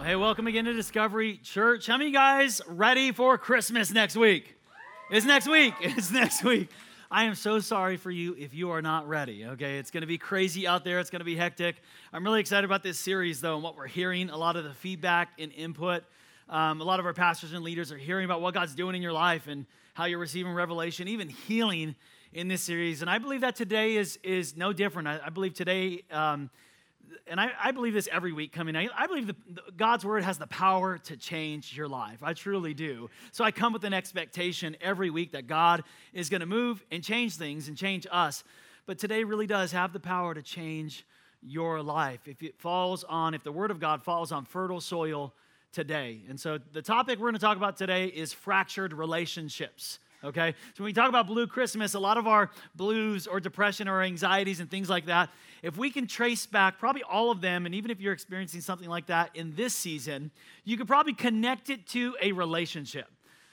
Hey, welcome again to Discovery Church. How many guys ready for Christmas next week? It's next week. It's next week. I am so sorry for you if you are not ready, okay? It's going to be crazy out there. It's going to be hectic. I'm really excited about this series, though, and what we're hearing, a lot of the feedback and input. A lot of our pastors and leaders are hearing about what God's doing in your life and how you're receiving revelation, even healing in this series. And I believe that today is no different. I believe today... And I believe this every week coming. I believe God's word has the power to change your life. I truly do. So I come with an expectation every week that God is going to move and change things and change us. But today really does have the power to change your life if the word of God falls on fertile soil today. And so the topic we're going to talk about today is fractured relationships. Okay, so when we talk about Blue Christmas, a lot of our blues or depression or anxieties and things like that, if we can trace back probably all of them, and even if you're experiencing something like that in this season, you could probably connect it to a relationship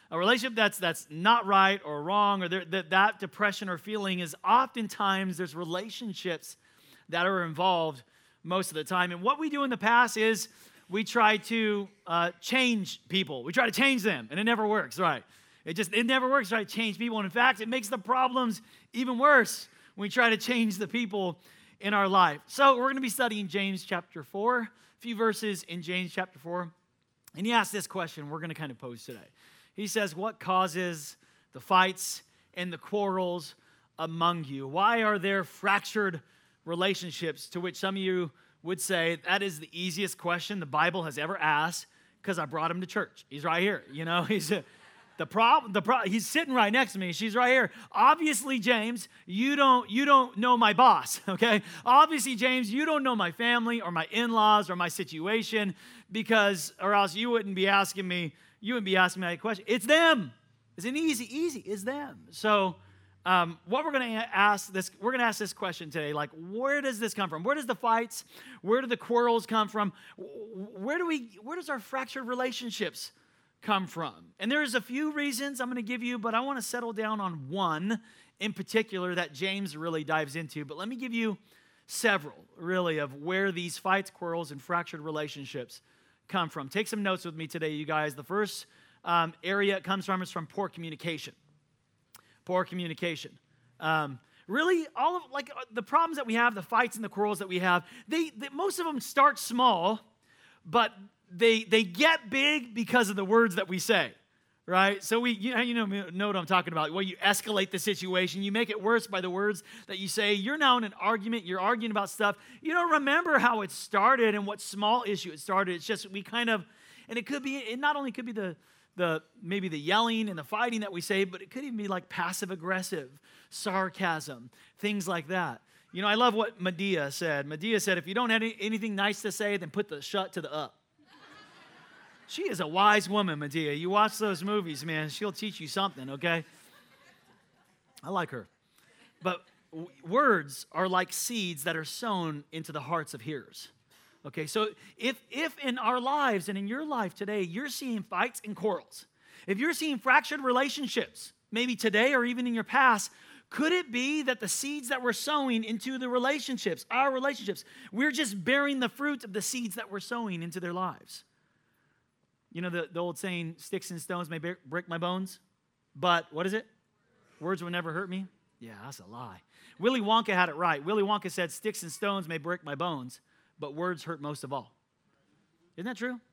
that's not right or wrong, or that depression or feeling is oftentimes there's relationships that are involved most of the time. And what we do in the past is we try to change people. We try to change them, and it never works, right? It never works to try to change people. And in fact, it makes the problems even worse when we try to change the people in our life. So we're going to be studying James chapter 4, a few verses in James chapter 4. And he asks this question we're going to kind of pose today. He says, what causes the fights and the quarrels among you? Why are there fractured relationships? To which some of you would say, that is the easiest question the Bible has ever asked because I brought him to church. He's right here. You know, he's sitting right next to me. She's right here. Obviously, James, you don't know my boss, okay? Obviously, James, you don't know my family or my in-laws or my situation or else you wouldn't be asking me that question. It's them. It's an easy, it's them. So what we're going to ask this question today, like, where does this come from? Where does the fights, where do the quarrels come from? Where does our fractured relationships come from? And there's a few reasons I'm going to give you, but I want to settle down on one in particular that James really dives into. But let me give you several, really, of where these fights, quarrels, and fractured relationships come from. Take some notes with me today, you guys. The first area it comes from is from poor communication. Poor communication. Really, all of the problems that we have, the fights and the quarrels that we have, most of them start small, but they get big because of the words that we say, right? So you know what I'm talking about. Well, you escalate the situation. You make it worse by the words that you say. You're now in an argument. You're arguing about stuff. You don't remember how it started and what small issue it started. It's just and it not only could be maybe the yelling and the fighting that we say, but it could even be like passive aggressive, sarcasm, things like that. You know, I love what Medea said. Medea said, if you don't have anything nice to say, then put the shut to the up. She is a wise woman, Medea. You watch those movies, man. She'll teach you something, okay? I like her. But words are like seeds that are sown into the hearts of hearers. Okay, so if in our lives and in your life today, you're seeing fights and quarrels, if you're seeing fractured relationships, maybe today or even in your past, could it be that the seeds that we're sowing into the relationships, our relationships, we're just bearing the fruit of the seeds that we're sowing into their lives? You know the old saying, sticks and stones may break my bones, but what is it? Words will never hurt me? Yeah, that's a lie. Willy Wonka had it right. Willy Wonka said, sticks and stones may break my bones, but words hurt most of all. Isn't that true?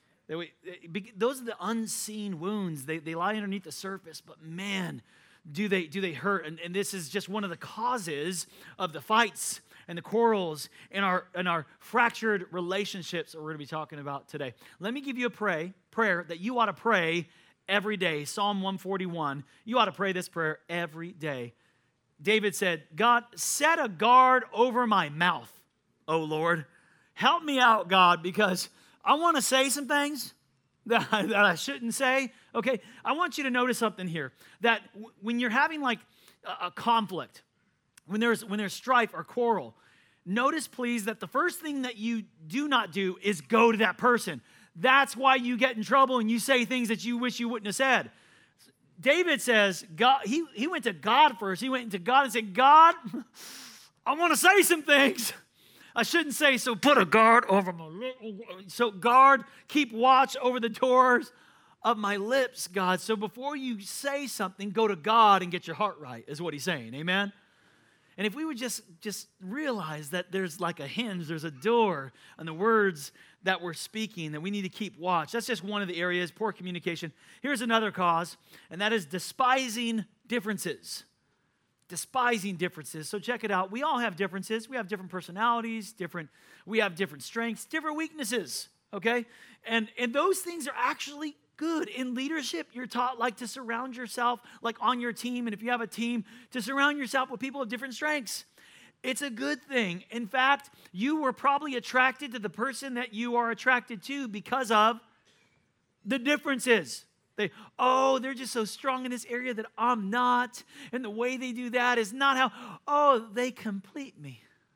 Those are the unseen wounds. They lie underneath the surface, but man, do they hurt. And this is just one of the causes of the fights and the quarrels and our fractured relationships that we're going to be talking about today. Let me give you a prayer that you ought to pray every day. Psalm 141. You ought to pray this prayer every day. David said, God, set a guard over my mouth, O Lord. Help me out, God, because I want to say some things that I shouldn't say. Okay, I want you to notice something here, that when you're having like a conflict, when there's strife or quarrel, notice please that the first thing that you do not do is go to that person. That's why you get in trouble and you say things that you wish you wouldn't have said. David says, God, he went to God first. He went to God and said, God, I want to say some things. I shouldn't say, so put a guard over my lips. So guard, keep watch over the doors of my lips, God. So before you say something, go to God and get your heart right, is what he's saying. Amen? And if we would just realize that there's like a hinge, there's a door on the words that we're speaking, that we need to keep watch. That's just one of the areas, poor communication. Here's another cause, and that is despising differences. Despising differences. So check it out. We all have differences. We have different personalities, we have different strengths, different weaknesses, okay? And those things are actually good. In leadership, you're taught like to surround yourself, like on your team, and if you have a team, to surround yourself with people of different strengths. It's a good thing. In fact, you were probably attracted to the person that you are attracted to because of the differences. They're just so strong in this area that I'm not. And the way they do that is not how, they complete me.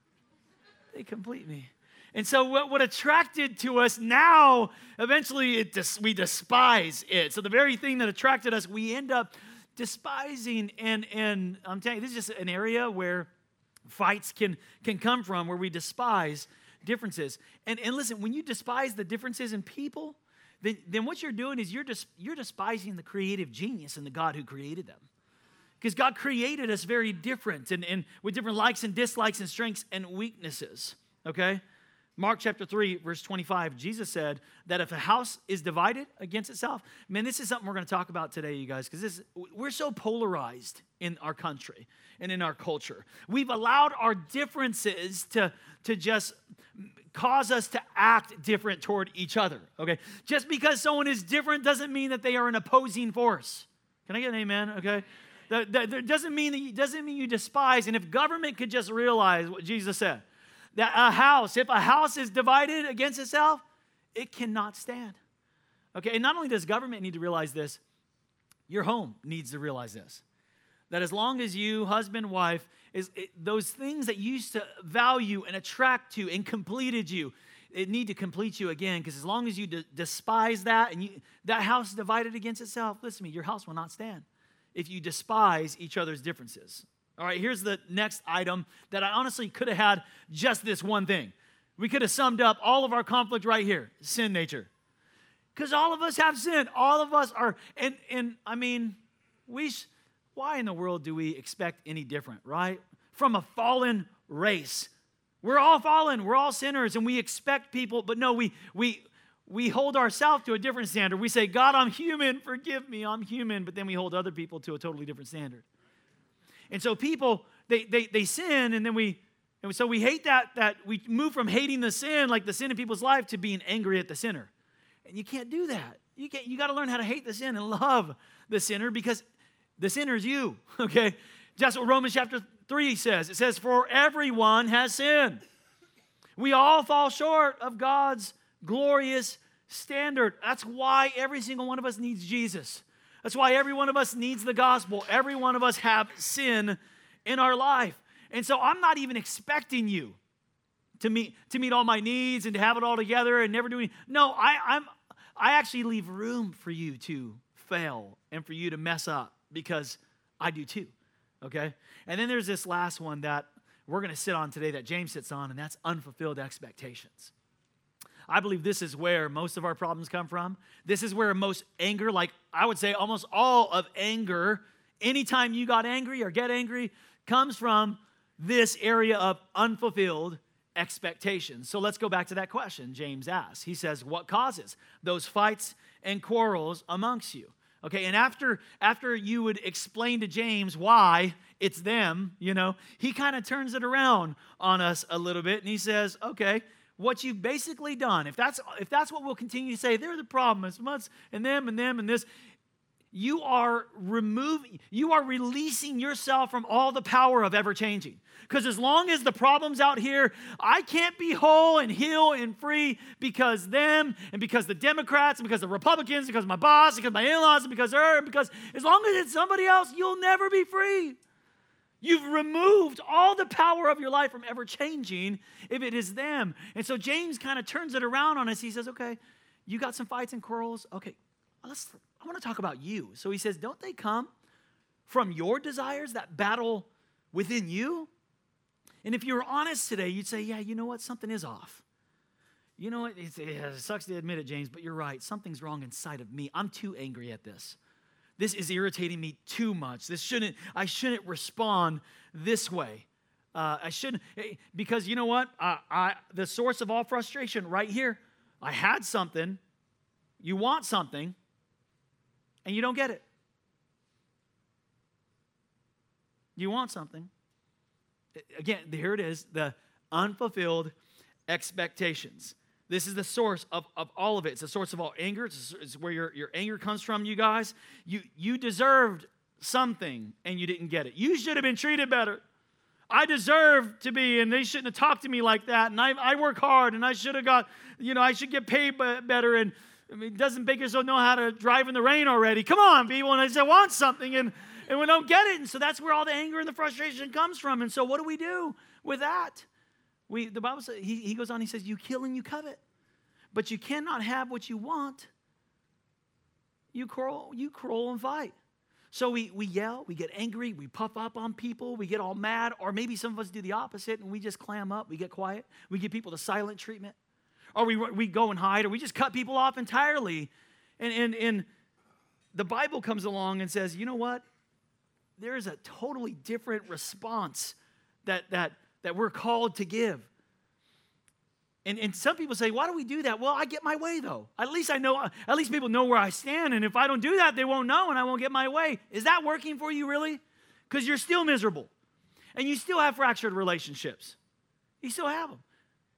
They complete me. And so what attracted to us now, eventually we despise it. So the very thing that attracted us, we end up despising. And I'm telling you, this is just an area where fights can come from, where we despise differences. And listen, when you despise the differences in people, then what you're doing is you're despising the creative genius in the God who created them. Because God created us very different and with different likes and dislikes and strengths and weaknesses, okay? Mark chapter 3, verse 25, Jesus said that if a house is divided against itself, man, this is something we're going to talk about today, you guys, because we're so polarized in our country and in our culture. We've allowed our differences to just cause us to act different toward each other, okay? Just because someone is different doesn't mean that they are an opposing force. Can I get an amen, okay? That doesn't mean you despise. And if government could just realize what Jesus said, that if a house is divided against itself, it cannot stand. Okay, and not only does government need to realize this, your home needs to realize this. That as long as you, husband, wife, those things that you used to value and attract to and completed you, it need to complete you again, because as long as you despise that and that house is divided against itself, listen to me, your house will not stand if you despise each other's differences. All right, here's the next item that I honestly could have had just this one thing. We could have summed up all of our conflict right here, sin nature. Because all of us have sin. All of us are, and I mean, why in the world do we expect any different, right? From a fallen race. We're all fallen, we're all sinners, and we expect people, but no, we hold ourselves to a different standard. We say, God, I'm human, forgive me, I'm human, but then we hold other people to a totally different standard. And so people, they sin, and so we hate that we move from hating the sin, like the sin in people's life, to being angry at the sinner. And you can't do that. You got to learn how to hate the sin and love the sinner, because the sinner is you, okay? That's what Romans chapter 3 says. It says, for everyone has sinned. We all fall short of God's glorious standard. That's why every single one of us needs Jesus. That's why every one of us needs the gospel. Every one of us have sin in our life. And so I'm not even expecting you to meet all my needs and to have it all together and never do anything. No, I actually leave room for you to fail and for you to mess up, because I do too, okay? And then there's this last one that we're going to sit on today that James sits on, and that's unfulfilled expectations. I believe this is where most of our problems come from. This is where most anger, like I would say almost all of anger, anytime you got angry or get angry, comes from this area of unfulfilled expectations. So let's go back to that question James asked. He says, what causes those fights and quarrels amongst you? Okay, and after you would explain to James why it's them, he kind of turns it around on us a little bit, and he says, okay, what you've basically done, if that's what we'll continue to say, they're the problem, it's us and them and this, you are releasing yourself from all the power of ever changing. Because as long as the problem's out here, I can't be whole and heal and free because them and because the Democrats and because the Republicans, because my boss, because my in-laws, and because her, and because as long as it's somebody else, you'll never be free. You've removed all the power of your life from ever changing if it is them. And so James kind of turns it around on us. He says, okay, you got some fights and quarrels. Okay, I want to talk about you. So he says, don't they come from your desires that battle within you? And if you were honest today, you'd say, yeah, you know what? Something is off. You know what? It sucks to admit it, James, but you're right. Something's wrong inside of me. I'm too angry at this. This is irritating me too much. I shouldn't respond this way. I shouldn't, because you know what? The source of all frustration right here. I had something, you want something, and you don't get it. You want something. Again, here it is, the unfulfilled expectations. This is the source of all of it. It's the source of all anger. It's where your anger comes from, you guys. You deserved something, and you didn't get it. You should have been treated better. I deserve to be, and they shouldn't have talked to me like that, and I work hard, and I should have got, I should get paid better, and doesn't Bakersfield know how to drive in the rain already? Come on, people, and I say, I want something, and we don't get it, and so that's where all the anger and the frustration comes from, and so what do we do with that? The Bible says, he goes on, he says, you kill and you covet, but you cannot have what you want. You quarrel and fight. So we yell, we get angry, we puff up on people, we get all mad, or maybe some of us do the opposite and we just clam up, we get quiet, we give people the silent treatment, or we go and hide, or we just cut people off entirely. And the Bible comes along and says, you know what? There is a totally different response that we're called to give. And some people say, why do we do that? Well, I get my way, though. At least people know where I stand, and if I don't do that, they won't know, and I won't get my way. Is that working for you, really? Because you're still miserable, and you still have fractured relationships. You still have them.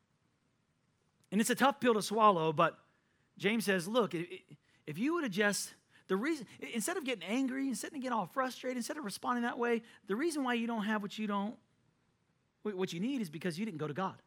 And it's a tough pill to swallow, but James says, look, if you would have just, instead of getting angry, instead of getting all frustrated, instead of responding that way, the reason why you don't have what you need is because you didn't go to God.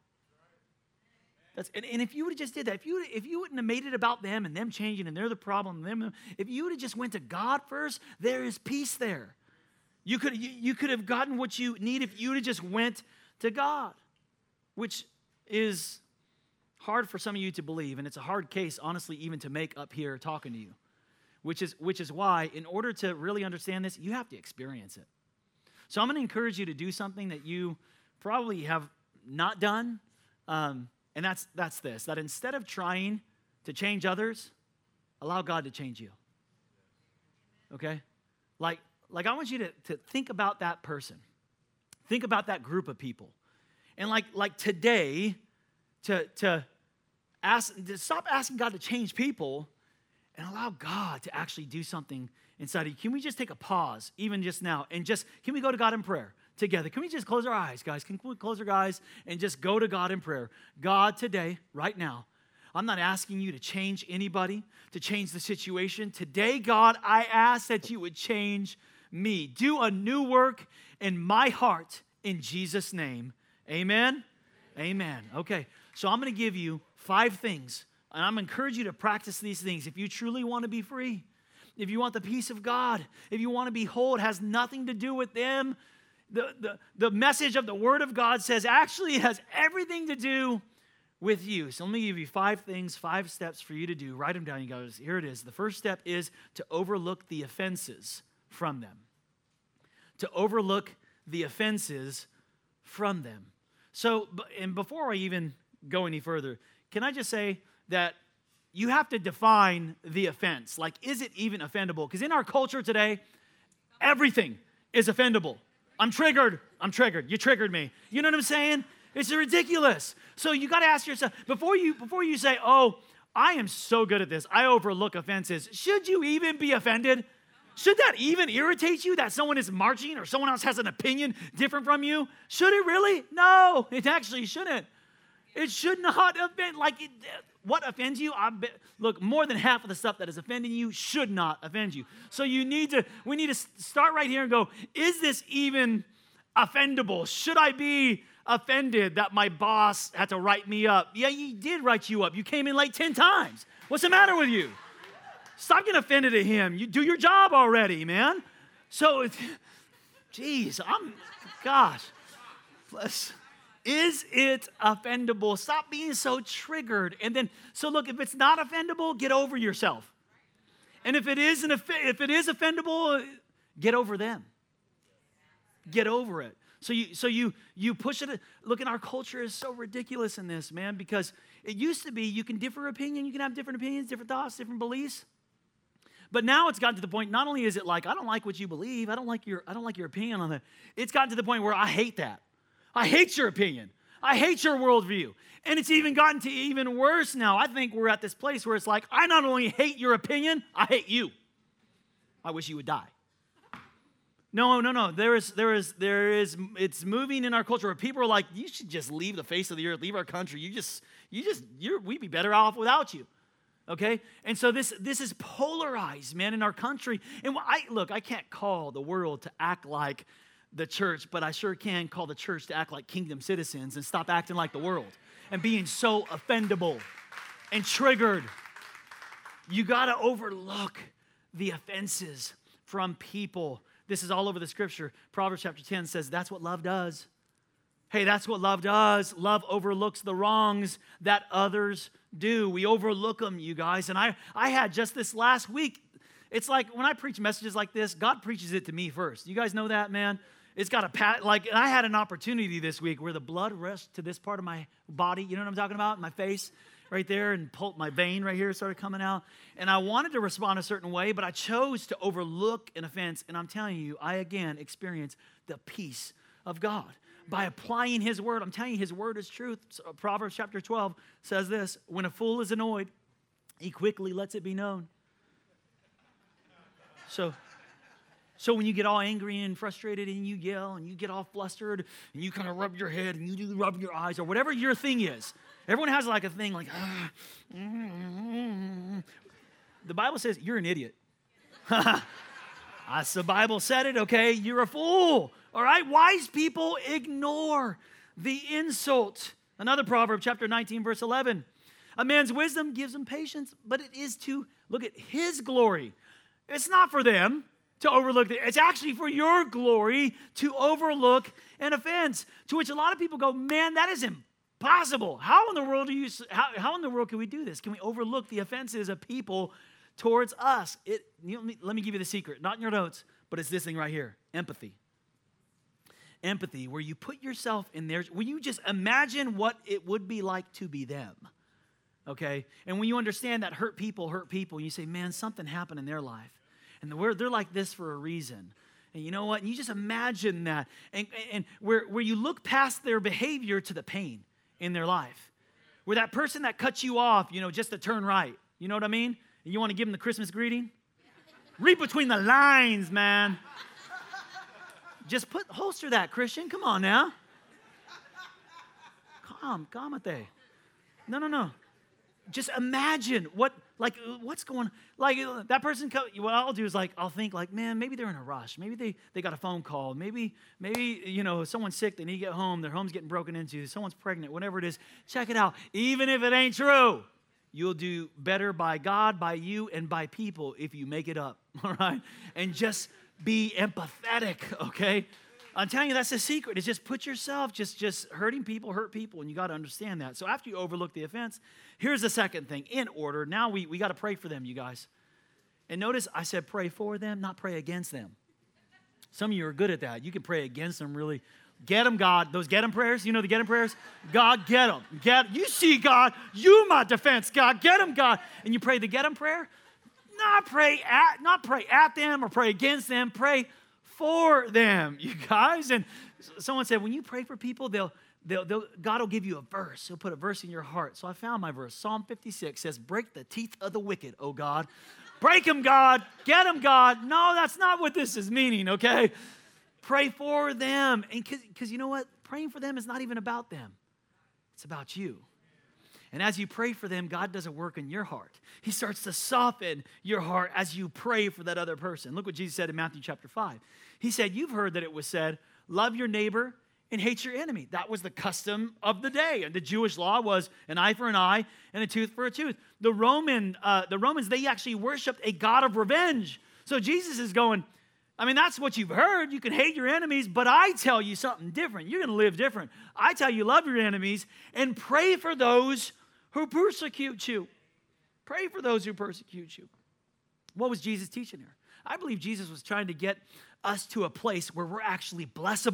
And if you would have just did that, if you wouldn't have made it about them and them changing and they're the problem, if you would have just went to God first, there is peace there. You could have gotten what you need if you would have just went to God, which is hard for some of you to believe, and it's a hard case, honestly, even to make up here talking to you, which is why, in order to really understand this, you have to experience it. So I'm going to encourage you to do something that you probably have not done. And that's this, that instead of trying to change others, allow God to change you. Okay? Like I want you to think about that person. Think about that group of people. And like today, to stop asking God to change people and allow God to actually do something inside of you. Can we just take a pause, even just now, and can we go to God in prayer together? Can we just close our eyes, guys? Can we close our eyes and just go to God in prayer? God, today, right now, I'm not asking you to change anybody, to change the situation. Today, God, I ask that you would change me. Do a new work in my heart in Jesus' name. Amen? Amen. Okay, so I'm going to give you 5 things, and I'm going to encourage you to practice these things if you truly want to be free, if you want the peace of God, if you want to be whole. It has nothing to do with them. The message of the Word of God says actually it has everything to do with you. So let me give you 5 things, 5 steps for you to do. Write them down, you guys. Here it is. The first step is to overlook the offenses from them. To overlook the offenses from them. So, and before I even go any further, can I just say that you have to define the offense. Like, is it even offendable? Because in our culture today, everything is offendable. I'm triggered. You triggered me. You know what I'm saying? It's ridiculous. So you got to ask yourself, before you say, oh, I am so good at this, I overlook offenses, should you even be offended? Should that even irritate you that someone is marching or someone else has an opinion different from you? Should it really? No, it actually shouldn't. It should not offend. What offends you? Look, more than half of the stuff that is offending you should not offend you. So we need to start right here and go, is this even offendable? Should I be offended that my boss had to write me up? Yeah, he did write you up. You came in late 10 times. What's the matter with you? Stop getting offended at him. You do your job already, man. So, is it offendable? Stop being so triggered. And then, so look, if it's not offendable, get over yourself. And if it is offendable, get over them. Get over it. So you push it. Look, and our culture is so ridiculous in this, man, because it used to be you can differ opinion, you can have different opinions, different thoughts, different beliefs. But now it's gotten to the point, not only is it like, I don't like what you believe, I don't like your opinion on that. It's gotten to the point where I hate that. I hate your opinion. I hate your worldview. And it's even gotten to even worse now. I think we're at this place where it's like, I not only hate your opinion, I hate you. I wish you would die. No. It's moving in our culture where people are like, you should just leave the face of the earth, leave our country. We'd be better off without you. Okay? And so this is polarized, man, in our country. And I can't call the world to act like the church, but I sure can call the church to act like kingdom citizens and stop acting like the world and being so offendable and triggered. You got to overlook the offenses from people. This is all over the scripture. Proverbs chapter 10 says that's what love does. Hey, that's what love does. Love overlooks the wrongs that others do. We overlook them, you guys. And I had just this last week, it's like when I preach messages like this, God preaches it to me first. You guys know that, man? It's got and I had an opportunity this week where the blood rushed to this part of my body. You know what I'm talking about? My face right there, and my vein right here started coming out. And I wanted to respond a certain way, but I chose to overlook an offense. And I'm telling you, I again experienced the peace of God by applying his word. I'm telling you, his word is truth. So Proverbs chapter 12 says this: when a fool is annoyed, he quickly lets it be known. So when you get all angry and frustrated and you yell and you get all flustered and you kind of rub your head and you rub your eyes or whatever your thing is, everyone has like a thing like, the Bible says you're an idiot. That's the Bible said it, okay? You're a fool, all right? Wise people ignore the insult. Another proverb, chapter 19, verse 11. A man's wisdom gives him patience, but it is to look at his glory. It's not for them to overlook it. It's actually for your glory to overlook an offense. To which a lot of people go, man, that is impossible. How in the world can we do this? Can we overlook the offenses of people towards us? Let me give you the secret. Not in your notes, but it's this thing right here. Empathy. Empathy, where you put yourself in there, where you just imagine what it would be like to be them. Okay? And when you understand that hurt people, you say, man, something happened in their life. And they're like this for a reason. And you know what? And you just imagine that. And where you look past their behavior to the pain in their life. Where that person that cuts you off, just to turn right. You know what I mean? And you want to give them the Christmas greeting? Read between the lines, man. Just holster that, Christian. Come on now. Calmate. No. Just imagine what's going on. Like that person, what I'll do is I'll think man, maybe they're in a rush. Maybe they got a phone call. Maybe someone's sick, they need to get home. Their home's getting broken into. Someone's pregnant, whatever it is. Check it out. Even if it ain't true, you'll do better by God, by you, and by people if you make it up, all right? And just be empathetic, okay? I'm telling you, that's the secret. It's just put yourself, just hurting people hurt people, and you got to understand that. So after you overlook the offense, here's the second thing. In order, now we got to pray for them, you guys. And notice I said pray for them, not pray against them. Some of you are good at that. You can pray against them, really. Get them, God. Those get them prayers, you know the get them prayers? God, get them. You see, God, you my defense, God. Get them, God. And you pray the get them prayer. Not pray at them or pray against them. Pray for them, you guys. And someone said, when you pray for people, God will give you a verse. He'll put a verse in your heart. So I found my verse. Psalm 56 says, break the teeth of the wicked, O God. Break them, God. Get them, God. No, that's not what this is meaning, okay? Pray for them. And because you know what? Praying for them is not even about them. It's about you. And as you pray for them, God does a work in your heart. He starts to soften your heart as you pray for that other person. Look what Jesus said in Matthew chapter 5. He said, you've heard that it was said, love your neighbor and hate your enemy. That was the custom of the day. And the Jewish law was an eye for an eye and a tooth for a tooth. The Romans, they actually worshiped a God of revenge. So Jesus is going, that's what you've heard. You can hate your enemies, but I tell you something different. You're going to live different. I tell you, love your enemies and pray for those who persecute you. Pray for those who persecute you. What was Jesus teaching here? I believe Jesus was trying to get us to a place where we're actually blessable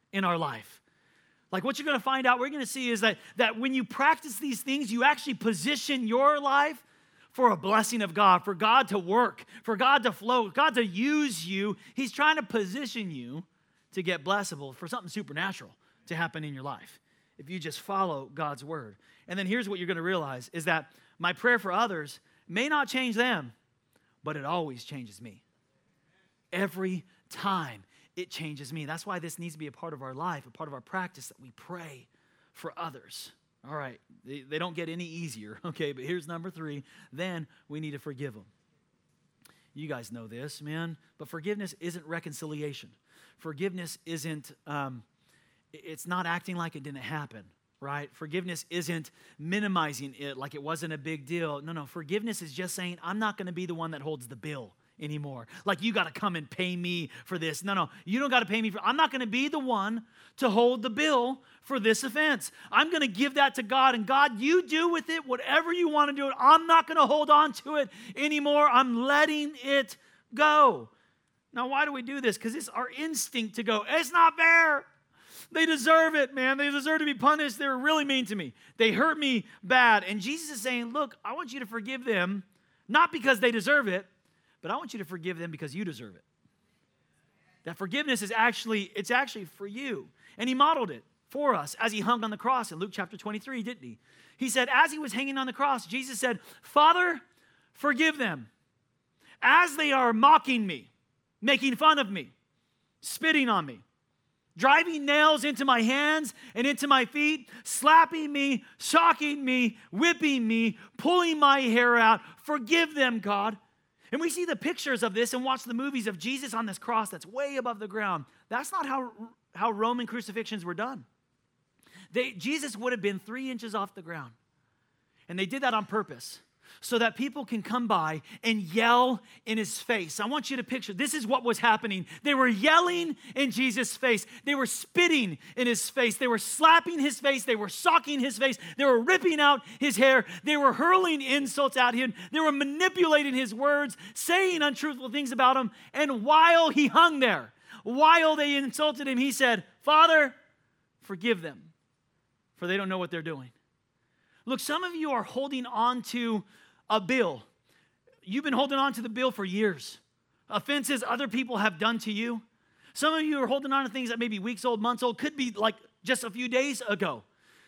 in our life. Like what you're going to find out, we're going to see is that when you practice these things, you actually position your life for a blessing of God, for God to work, for God to flow, God to use you. He's trying to position you to get blessable, for something supernatural to happen in your life if you just follow God's word. And then here's what you're going to realize is that my prayer for others may not change them, but it always changes me. Every time it changes me. That's why this needs to be a part of our life, a part of our practice, that we pray for others. All right, they don't get any easier, okay, but here's number 3. Then we need to forgive them. You guys know this, man, but forgiveness isn't reconciliation. Forgiveness isn't, it's not acting like it didn't happen, right? Forgiveness isn't minimizing it like it wasn't a big deal. No, forgiveness is just saying, I'm not going to be the one that holds the bill anymore. Like, you got to come and pay me for this. No, you don't got to pay me I'm not going to be the one to hold the bill for this offense. I'm going to give that to God, and God, you do with it whatever you want to do. I'm not going to hold on to it anymore. I'm letting it go. Now, why do we do this? Because it's our instinct to go, it's not fair. They deserve it, man. They deserve to be punished. They were really mean to me. They hurt me bad. And Jesus is saying, look, I want you to forgive them, not because they deserve it, but I want you to forgive them because you deserve it. That forgiveness is actually for you. And he modeled it for us as he hung on the cross in Luke chapter 23, didn't he? He said, as he was hanging on the cross, Jesus said, Father, forgive them as they are mocking me, making fun of me, spitting on me, driving nails into my hands and into my feet, slapping me, shocking me, whipping me, pulling my hair out. Forgive them, God. And we see the pictures of this and watch the movies of Jesus on this cross that's way above the ground. That's not how Roman crucifixions were done. Jesus would have been 3 inches off the ground. And they did that on purpose so that people can come by and yell in his face. I want you to picture, this is what was happening. They were yelling in Jesus' face. They were spitting in his face. They were slapping his face. They were socking his face. They were ripping out his hair. They were hurling insults at him. They were manipulating his words, saying untruthful things about him. And while he hung there, while they insulted him, he said, Father, forgive them, for they don't know what they're doing. Look, some of you are holding on to a bill. You've been holding on to the bill for years. Offenses other people have done to you. Some of you are holding on to things that may be weeks old, months old, could be like just a few days ago.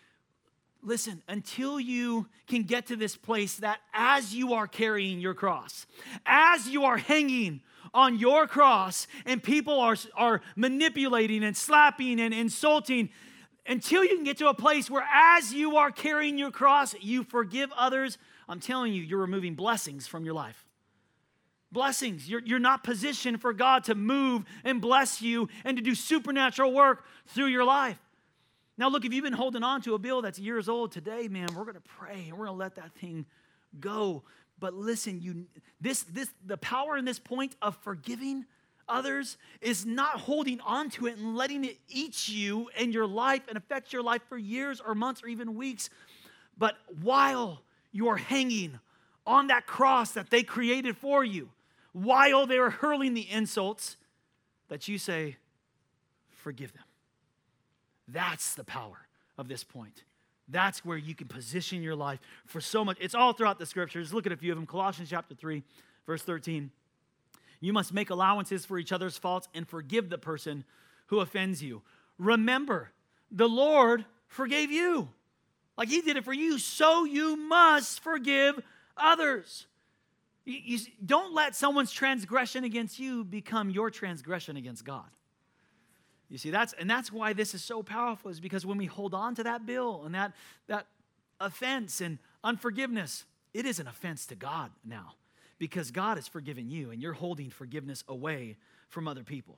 Listen, until you can get to this place that as you are carrying your cross, as you are hanging on your cross and people are manipulating and slapping and insulting, until you can get to a place where as you are carrying your cross, you forgive others, I'm telling you, you're removing blessings from your life. Blessings. You're not positioned for God to move and bless you and to do supernatural work through your life. Now, look, if you've been holding on to a bill that's years old today, man, we're going to pray and we're going to let that thing go. But listen, the power in this point of forgiving others is not holding on to it and letting it eat you and your life and affect your life for years or months or even weeks. But while you are hanging on that cross that they created for you, while they are hurling the insults, that you say, forgive them. That's the power of this point. That's where you can position your life for so much. It's all throughout the scriptures. Look at a few of them. Colossians chapter 3, verse 13. You must make allowances for each other's faults and forgive the person who offends you. Remember, the Lord forgave you. Like he did it for you, so you must forgive others. You don't let someone's transgression against you become your transgression against God. You see, that's why this is so powerful, is because when we hold on to that bill and that offense and unforgiveness, it is an offense to God now, because God has forgiven you and you're holding forgiveness away from other people.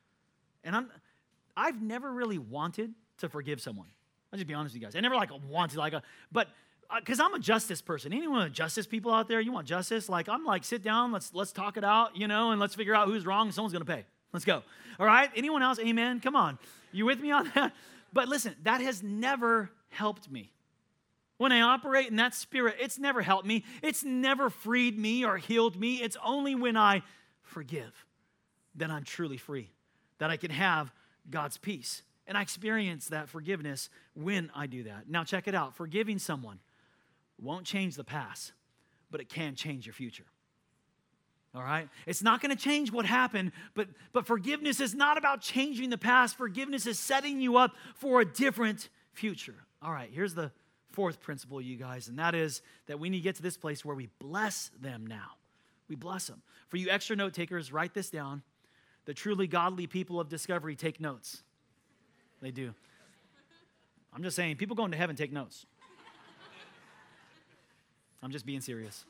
And I've never really wanted to forgive someone. I'll just be honest with you guys. I never wanted, but because I'm a justice person. Anyone justice people out there, you want justice? I'm sit down, let's talk it out, and let's figure out who's wrong. Someone's going to pay. Let's go. All right? Anyone else? Amen? Come on. You with me on that? But listen, that has never helped me. When I operate in that spirit, it's never helped me. It's never freed me or healed me. It's only when I forgive that I'm truly free, that I can have God's peace And I experience that forgiveness when I do that. Now check it out. Forgiving someone won't change the past, but it can change your future. All right? It's not going to change what happened, but forgiveness is not about changing the past. Forgiveness is setting you up for a different future. All right, here's the fourth principle, you guys, and that is that we need to get to this place where we bless them now. We bless them. For you extra note takers, write this down. The truly godly people of Discovery take notes. They do. I'm just saying, people going to heaven take notes. I'm just being serious.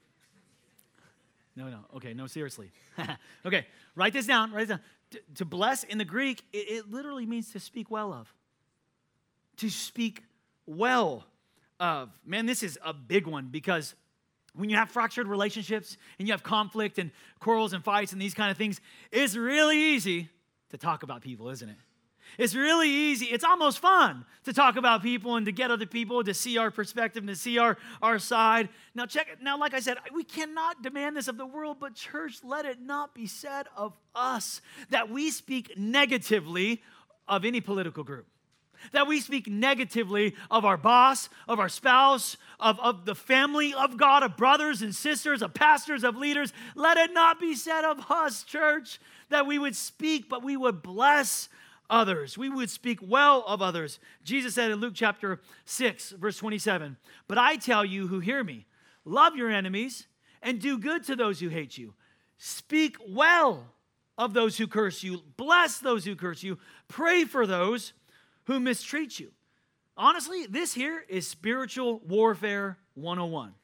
No. Okay, no, seriously. Okay, write this down. Write this down. To bless in the Greek, it literally means to speak well of. To speak well of. Man, this is a big one because when you have fractured relationships and you have conflict and quarrels and fights and these kind of things, it's really easy to talk about people, isn't it? It's really easy. It's almost fun to talk about people and to get other people to see our perspective and to see our side. Now, check it. Now, like I said, we cannot demand this of the world, but church, let it not be said of us that we speak negatively of any political group. That we speak negatively of our boss, of our spouse, of the family of God, of brothers and sisters, of pastors, of leaders. Let it not be said of us, church, that we would speak, but we would bless others. We would speak well of others. Jesus said in Luke chapter 6, verse 27, "But I tell you who hear me, love your enemies and do good to those who hate you. Speak well of those who curse you. Bless those who curse you. Pray for those who mistreat you." Honestly, this here is spiritual warfare 101.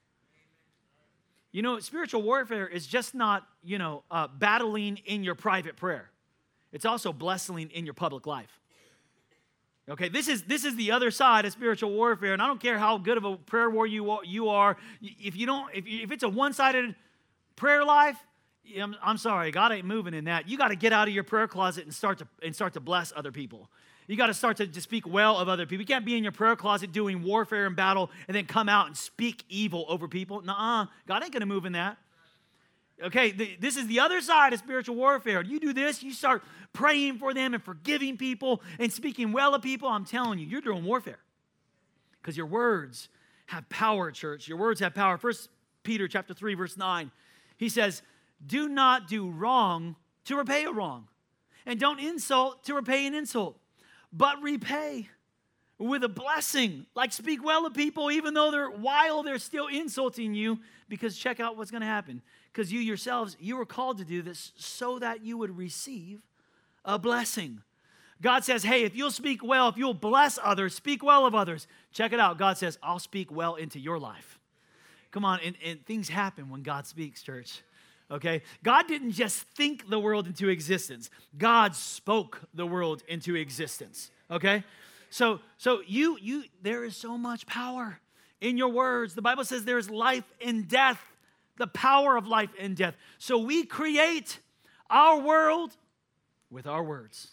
You know, spiritual warfare is just not, battling in your private prayer. It's also blessing in your public life. Okay, this is the other side of spiritual warfare, and I don't care how good of a prayer warrior you are. If it's a one-sided prayer life, I'm sorry, God ain't moving in that. You got to get out of your prayer closet and start to bless other people. You got to start to speak well of other people. You can't be in your prayer closet doing warfare and battle and then come out and speak evil over people. Nuh-uh, God ain't going to move in that. Okay, this is the other side of spiritual warfare. You do this, you start praying for them and forgiving people and speaking well of people. I'm telling you, you're doing warfare because your words have power, church. Your words have power. 1 Peter chapter 3, verse 9, he says, "Do not do wrong to repay a wrong, and don't insult to repay an insult, but repay with a blessing." Like, speak well of people even though while they're still insulting you, because check out what's going to happen. Because you yourselves, you were called to do this so that you would receive a blessing. God says, hey, if you'll speak well, if you'll bless others, speak well of others. Check it out. God says, I'll speak well into your life. Come on, and things happen when God speaks, church. Okay? God didn't just think the world into existence. God spoke the world into existence. Okay? So there is so much power in your words. The Bible says there is life and death. The power of life and death. So we create our world with our words.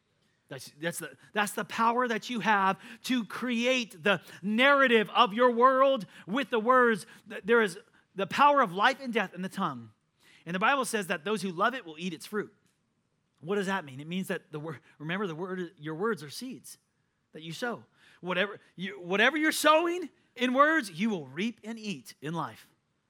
That's the power that you have to create the narrative of your world with the words. There is the power of life and death in the tongue. And the Bible says that those who love it will eat its fruit. What does that mean? It means that your words are seeds that you sow. Whatever you're sowing in words, you will reap and eat in life.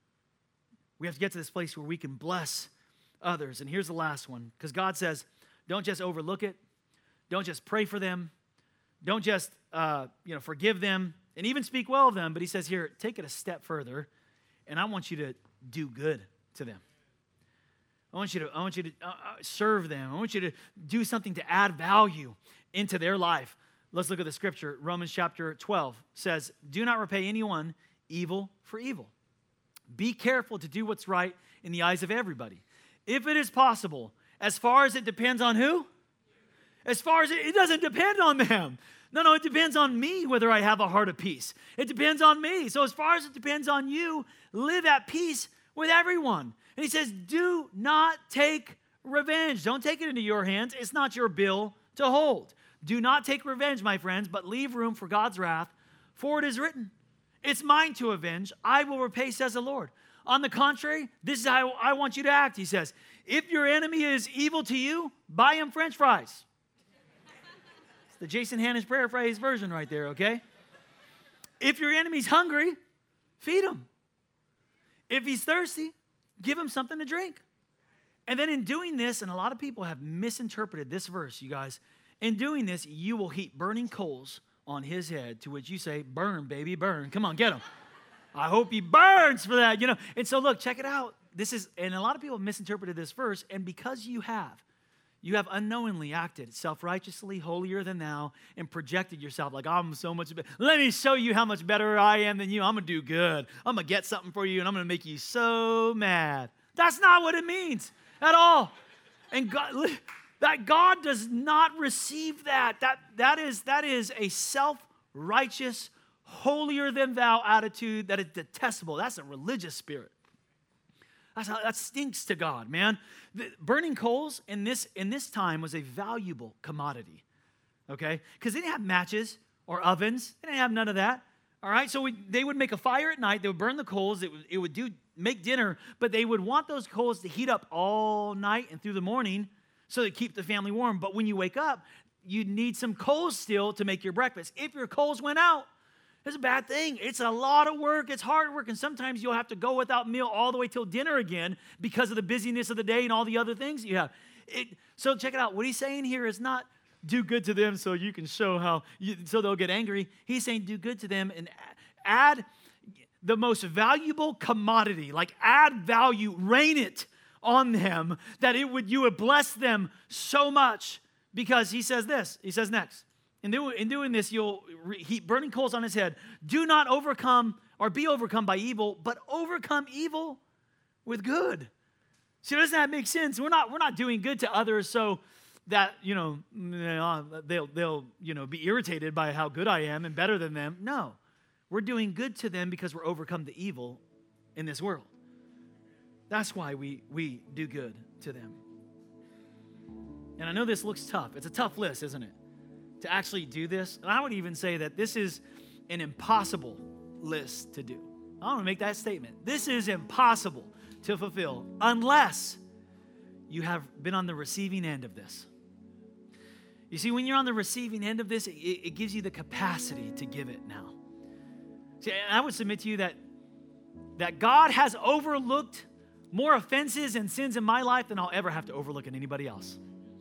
We have to get to this place where we can bless others. And here's the last one, because God says, don't just overlook it. Don't just pray for them. Don't just forgive them and even speak well of them. But he says here, take it a step further, and I want you to do good to them. I want you to serve them. I want you to do something to add value into their life. Let's look at the scripture. Romans chapter 12 says, do not repay anyone evil for evil. Be careful to do what's right in the eyes of everybody. If it is possible, as far as it depends on who? As far as it doesn't depend on them. No, it depends on me whether I have a heart of peace. It depends on me. So as far as it depends on you, live at peace with everyone. And he says, do not take revenge. Don't take it into your hands. It's not your bill to hold. Do not take revenge, my friends, but leave room for God's wrath, for it is written, it's mine to avenge. I will repay, says the Lord. On the contrary, this is how I want you to act, he says. If your enemy is evil to you, buy him French fries. It's the Jason Hannah's paraphrase version right there, okay? If your enemy's hungry, feed him. If he's thirsty, give him something to drink. And then in doing this, and a lot of people have misinterpreted this verse, you guys, in doing this, you will heap burning coals on his head, to which you say, burn, baby, burn. Come on, get him. I hope he burns for that, And so look, check it out. And a lot of people have misinterpreted this verse, and because you have unknowingly acted self-righteously, holier than thou, and projected yourself like, I'm so much better. Let me show you how much better I am than you. I'm going to do good. I'm going to get something for you, and I'm going to make you so mad. That's not what it means at all. And God does not receive that. That is a self-righteous, holier than thou attitude that is detestable. That's a religious spirit. That stinks to God, man. Burning coals in this time was a valuable commodity, okay? Because they didn't have matches or ovens. They didn't have none of that, all right? So they would make a fire at night. They would burn the coals. It would make dinner, but they would want those coals to heat up all night and through the morning so they keep the family warm. But when you wake up, you need some coals still to make your breakfast. If your coals went out, it's a bad thing. It's a lot of work. It's hard work. And sometimes you'll have to go without meal all the way till dinner again because of the busyness of the day and all the other things you have. So check it out. What he's saying here is not do good to them so you can show so they'll get angry. He's saying do good to them and add the most valuable commodity, like add value, rain it on them that you would bless them so much, because he says this. He says next. In doing this, you'll heap burning coals on his head. Do not overcome or be overcome by evil, but overcome evil with good. See, doesn't that make sense? We're not doing good to others so that they'll be irritated by how good I am and better than them. No, we're doing good to them because we're overcome the evil in this world. That's why we do good to them. And I know this looks tough. It's a tough list, isn't it? To actually do this. And I would even say that this is an impossible list to do. I want to make that statement. This is impossible to fulfill unless you have been on the receiving end of this. You see, when you're on the receiving end of this, it gives you the capacity to give it now. See, I would submit to you that God has overlooked more offenses and sins in my life than I'll ever have to overlook in anybody else.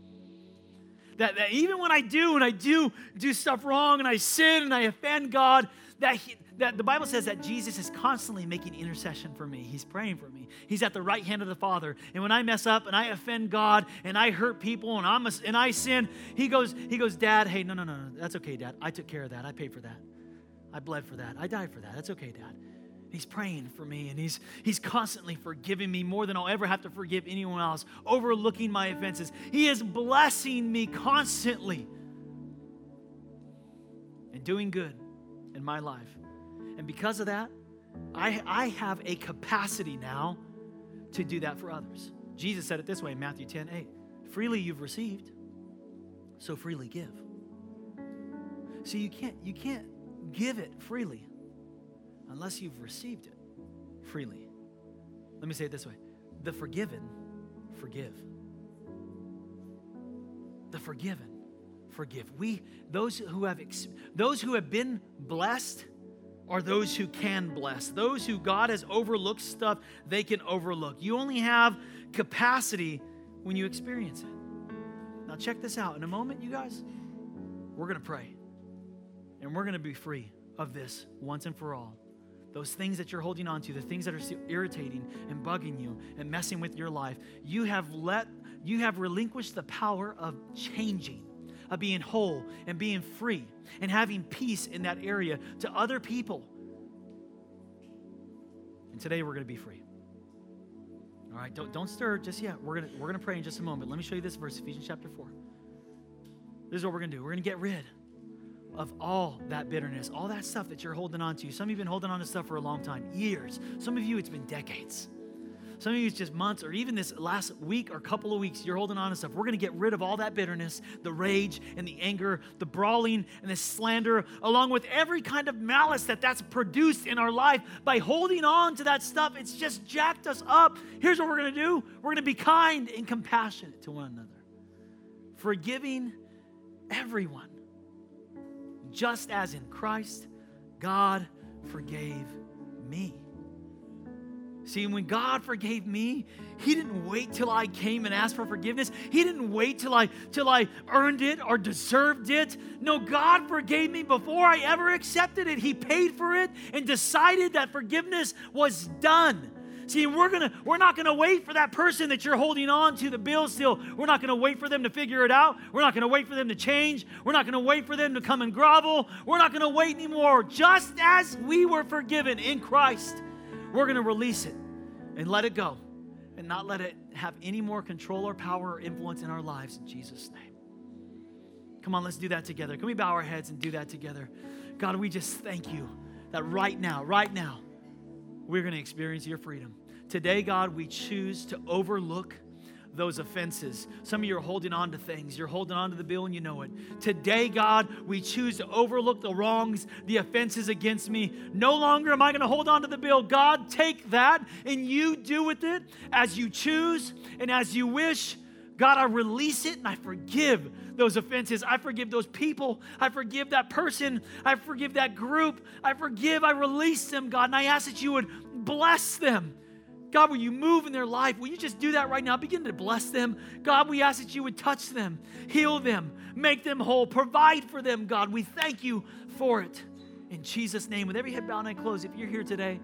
That even when I do stuff wrong and I sin and I offend God, that the Bible says that Jesus is constantly making intercession for me. He's praying for me. He's at the right hand of the Father. And when I mess up and I offend God and I hurt people and I sin, he goes, Dad, hey, no, that's okay, Dad. I took care of that. I paid for that. I bled for that. I died for that. That's okay, Dad. He's praying for me, and he's constantly forgiving me more than I'll ever have to forgive anyone else, overlooking my offenses. He is blessing me constantly and doing good in my life. And because of that, I have a capacity now to do that for others. Jesus said it this way in Matthew 10:8. Freely you've received, so freely give. So you can't give it freely unless you've received it freely. Let me say it this way. The forgiven, forgive. The forgiven, forgive. Those who have been blessed are those who can bless. Those who God has overlooked stuff, they can overlook. You only have capacity when you experience it. Now check this out. In a moment, you guys, we're going to pray. And we're going to be free of this once and for all. Those things that you're holding on to, the things that are still irritating and bugging you and messing with your life, you have relinquished the power of changing, of being whole and being free and having peace in that area to other people. And today we're going to be free. All right, don't stir just yet. We're going to pray in just a moment. Let me show you this verse, Ephesians chapter 4. This is what we're going to do. We're going to get rid of all that bitterness, all that stuff that you're holding on to. Some of you have been holding on to stuff for a long time, years. Some of you, it's been decades. Some of you, it's just months, or even this last week or couple of weeks, you're holding on to stuff. We're going to get rid of all that bitterness, the rage and the anger, the brawling and the slander, along with every kind of malice that's produced in our life. By holding on to that stuff, it's just jacked us up. Here's what we're going to do. We're going to be kind and compassionate to one another, forgiving everyone just as in Christ, God forgave me. See, when God forgave me, He didn't wait till I came and asked for forgiveness. He didn't wait till I earned it or deserved it. No, God forgave me before I ever accepted it. He paid for it and decided that forgiveness was done. See, we're not gonna wait for that person that you're holding on to the bill still. We're not gonna wait for them to figure it out. We're not gonna wait for them to change. We're not gonna wait for them to come and grovel. We're not gonna wait anymore. Just as we were forgiven in Christ, we're gonna release it and let it go and not let it have any more control or power or influence in our lives in Jesus' name. Come on, let's do that together. Can we bow our heads and do that together? God, we just thank you that right now, we're going to experience your freedom. Today, God, we choose to overlook those offenses. Some of you are holding on to things. You're holding on to the bill and you know it. Today, God, we choose to overlook the wrongs, the offenses against me. No longer am I going to hold on to the bill. God, take that and you do with it as you choose and as you wish. God, I release it and I forgive those offenses. I forgive those people. I forgive that person. I forgive that group. I release them, God, and I ask that you would bless them. God, will you move in their life? Will you just do that right now? Begin to bless them. God, we ask that you would touch them, heal them, make them whole, provide for them, God. We thank you for it. In Jesus' name, with every head bowed and eye closed, if you're here today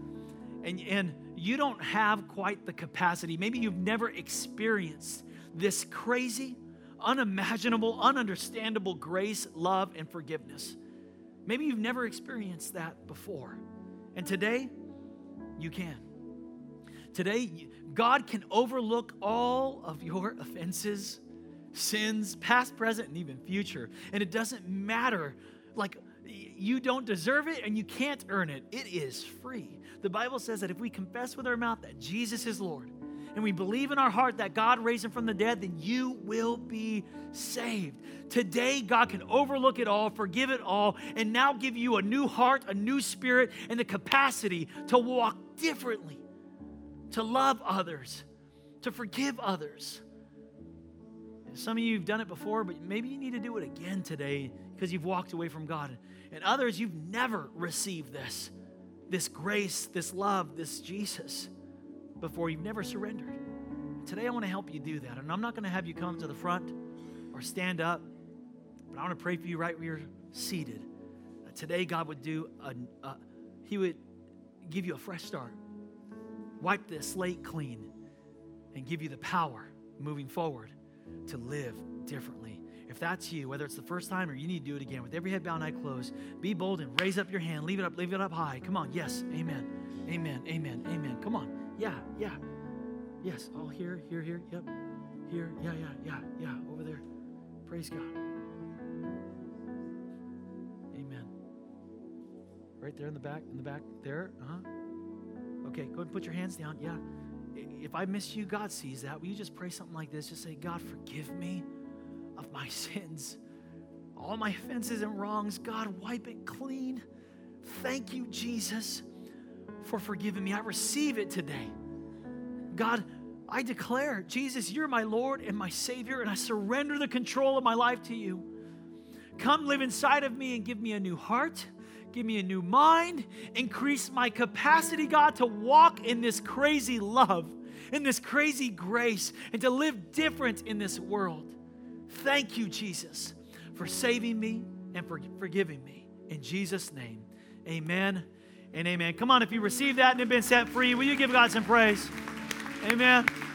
and you don't have quite the capacity, maybe you've never experienced this crazy, unimaginable, ununderstandable grace, love, and forgiveness. Maybe you've never experienced that before. And today, you can. Today, God can overlook all of your offenses, sins, past, present, and even future. And it doesn't matter. Like, you don't deserve it and you can't earn it. It is free. The Bible says that if we confess with our mouth that Jesus is Lord, and we believe in our heart that God raised him from the dead, then you will be saved. Today, God can overlook it all, forgive it all, and now give you a new heart, a new spirit, and the capacity to walk differently, to love others, to forgive others. And some of you have done it before, but maybe you need to do it again today because you've walked away from God. And others, you've never received this grace, this love, this Jesus before. You've never surrendered. Today I want to help you do that. And I'm not going to have you come to the front or stand up, but I want to pray for you right where you're seated. Today God would He would give you a fresh start, wipe the slate clean, and give you the power moving forward to live differently. If that's you, whether it's the first time or you need to do it again, with every head bowed and eye closed, be bold and raise up your hand. Leave it up high. Come on. Yes. Amen. Amen. Amen. Amen. Come on. Yeah. Yes. Oh, here. Yep. Here. Yeah. Over there. Praise God. Amen. Right there in the back there. Okay, go ahead and put your hands down. Yeah. If I miss you, God sees that. Will you just pray something like this? Just say, God, forgive me of my sins, all my offenses and wrongs. God, wipe it clean. Thank you, Jesus, for forgiving me. I receive it today. God, I declare, Jesus, you're my Lord and my Savior, and I surrender the control of my life to you. Come live inside of me and give me a new heart. Give me a new mind. Increase my capacity, God, to walk in this crazy love, in this crazy grace, and to live different in this world. Thank you, Jesus, for saving me and for forgiving me. In Jesus' name, amen and amen. Come on, if you received that and have been set free, will you give God some praise? Amen.